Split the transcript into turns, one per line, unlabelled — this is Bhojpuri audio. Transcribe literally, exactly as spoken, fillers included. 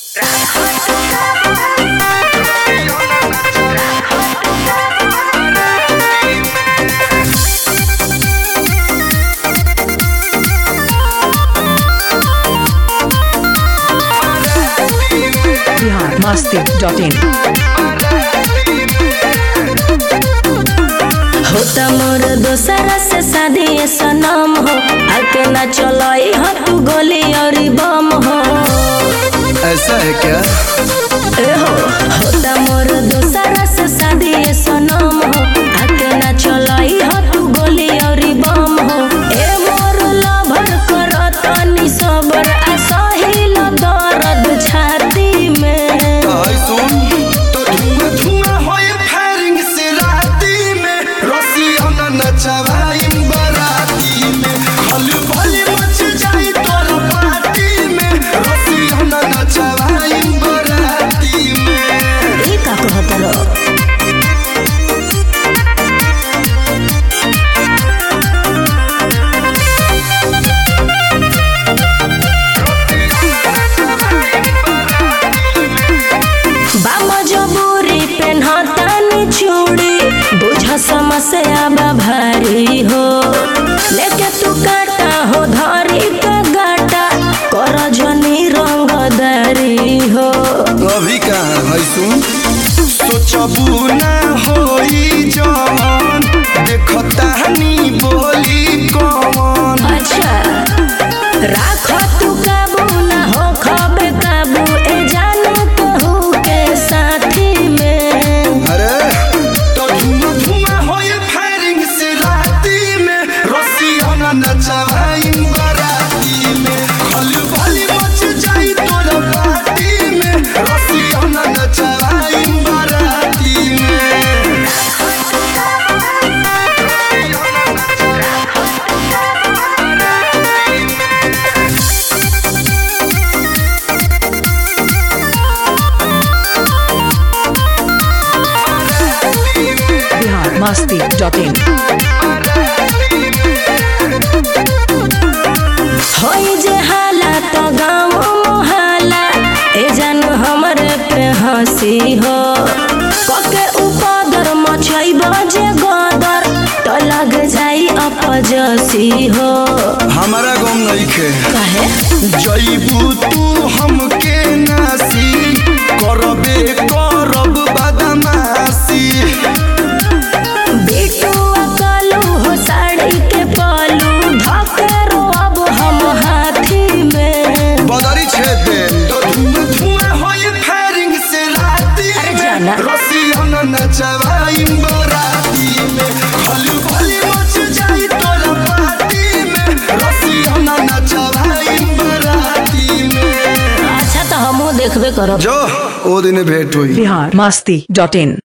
मस्ती डॉट इन
होता मोर दोसरा से शादी सनम हो आके ना चलाई हो तू गोली और बम हो।
ऐसा है क्या?
ए हो होता मोर दोसरा से शादी सनम हो आके ना चलाई हो तू गोली और बम हो। ए मोर लभर करत नि सबर आ सहिल दर्द छाती में।
आई सुन तो धुआं धुआं होए फायरिंग से राती में रसिया नचवाई बराती में हल भल मच जाई तोर पार्टी में रसिया नचवाई बराती में।
ई का कहत रो समस्या भारी हो लेके तू काटा हो धरी के गाटा कर जनी रंगदारी हो।
अभी कहाँ है सुन सोचबू ना होई जवान देखता हनी बोली कौन।
अच्छा राख तू काबू ना हो खबे काबू ए जानू कहू के साथी में।
अरे नचवाई बराती में खल भली मच जाई तोर पार्टी में रसिया नचवाई बराती में।
बिहार मस्ती डॉट इन
होई जे हालात गाँव मोहल्ला ए जान हमरे पे हंसी हो कके उपदर मचई बजे गदर तो लग जाई अपजसी हो।
हमारा गम नहीं खे
काहे
जईबू तू हमके नासी करबे करब बदमाशी।
बेटू अकलू हो साड़ी के पलू धके रोब हम हाथी में।
बदरी छेद दे तो धुआं धुआं होए फायरिंग से राती में रसिया नचवाई बराती में खल भल मच जाई तोर पार्टी में रसिया नचवाई बराती में।
अच्छा तो हमहू देखबे करब
जो ओ दिन भेंट हुई।
बिहार मस्ती डॉट इन